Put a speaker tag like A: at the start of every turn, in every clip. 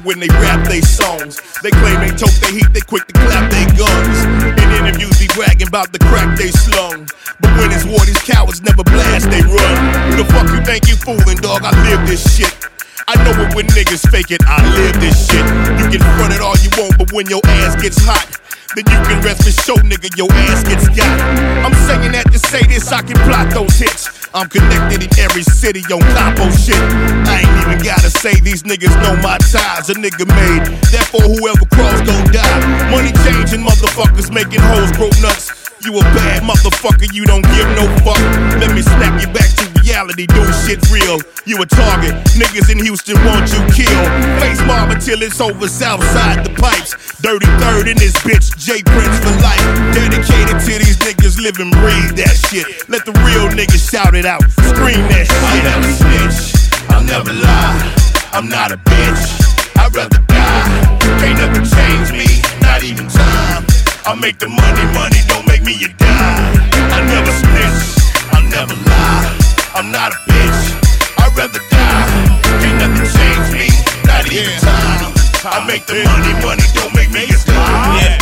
A: when they rap they songs. They claim they tote they heat, they quick to clap they guns. In interviews be bragging about the crack they slung. But when it's war, these cowards never blast, they run. Who the fuck you think you fooling, dog? I live this shit. I know it when niggas fake it, I live this shit. You can front it all you want, but when your ass gets hot, then you can rest assured, nigga, your ass gets got. I'm saying that to say this, I can plot those hits. I'm connected in every city on compo shit. I ain't even gotta say these niggas know my ties. A nigga made, therefore whoever cross gon' die. Money changing motherfuckers making hoes grow nuts. You a bad motherfucker, you don't give no fuck. Let me snap you back to reality, do shit real. You a target, niggas in Houston want you killed. Face mob until it's over, Southside the pipes. Dirty third in this bitch, J Prince for life. Dedicated to these niggas, live and breathe that shit. Let the real niggas shout it out, scream that shit.
B: I'll never snitch, I'll never lie. I'm not a bitch, I'd rather die. Can't nothing change me, not even time. I make the money, don't make me a dime. I never snitch, I'll never lie. I'm not a bitch, I'd rather die. Can't nothing change me, not even time. I make the money, don't make me a dime.
C: Yeah,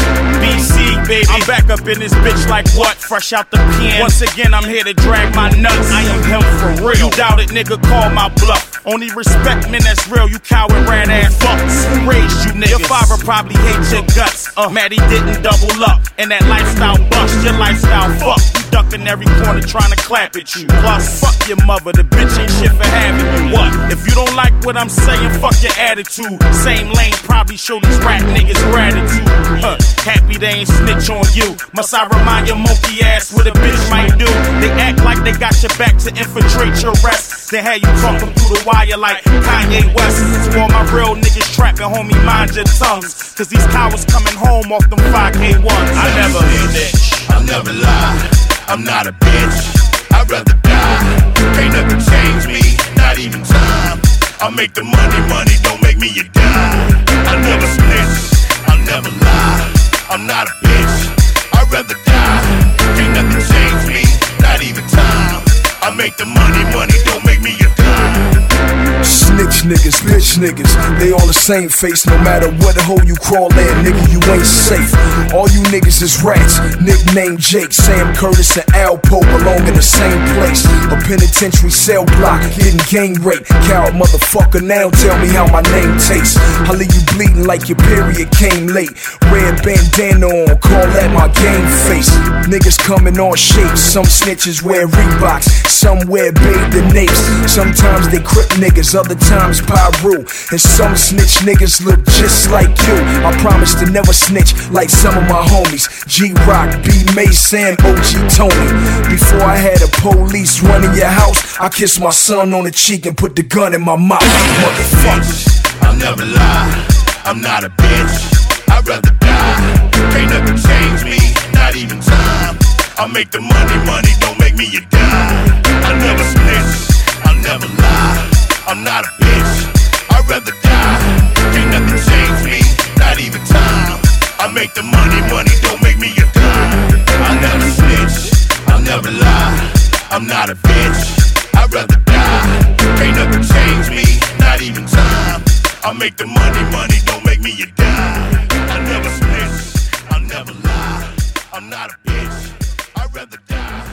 C: BC, baby, I'm back up in this bitch like what? Fresh out the pen. Once again, I'm here to drag my nuts. I am him for real. You doubt it, nigga, call my bluff. Only respect men that's real, you coward ran ass fucks. Who raised you niggas? Your father probably hates your guts. Mad he didn't double up. And that lifestyle bust, your lifestyle fuck. You duck in every corner trying to clap at you. Plus, fuck your mother, the bitch ain't shit for having you. What? If you don't like what I'm saying, fuck your attitude. Same lane, probably show these rap niggas gratitude. Happy they ain't snitch on you. Must I remind your monkey ass what a bitch might do? They act like they got your back to infiltrate your rest. They had you talking through the wire like Kanye West. To all my real niggas trapping, homie, mind your tongues. Cause these cowards coming home off them 5K1s. I never snitch,
B: I'll never lie. I'm not a bitch, I'd rather die. Can't nothing change me, not even time. I make the money, don't make me a dime. I never snitch, I'll never lie. I'm not a bitch, I'd rather die. Can't nothing change me, not even time. I make the money, don't make me a dime.
D: Snitch niggas, bitch niggas, they all the same face. No matter what hole you crawl in, nigga, you ain't safe. All you niggas is rats, nickname Jake. Sam Curtis and Alpo belong in the same place. A penitentiary cell block, getting gang rape. Coward motherfucker, now tell me how my name tastes. I leave you bleeding like your period came late. Red bandana on, call that my game face. Niggas coming on shapes, some snitches wear Reeboks, some wear bathed in apes. Sometimes they crip niggas, other times Pyru. And some snitch niggas look just like you. I promise to never snitch like some of my homies, G-Rock, B-Mason, OG Tony. Before I had a police running your house, I kissed my son on the cheek and put the gun in my mouth. Motherfuckers,
B: I'll never lie, I'm not a bitch, I'd rather die. Can't nothing change me, not even time. I make the money, don't make me a dime. I never snitch, I'll never lie. I'm not a bitch, I'd rather die. Can't nothing change me, not even time. I make the money, don't make me a dime. I'll never snitch, I'll never lie. I'm not a bitch, I'd rather die. Can't nothing change me, not even time. I make the money, don't make me a dime. I never snitch, I'll never lie. I'm not a bitch, I'd rather die.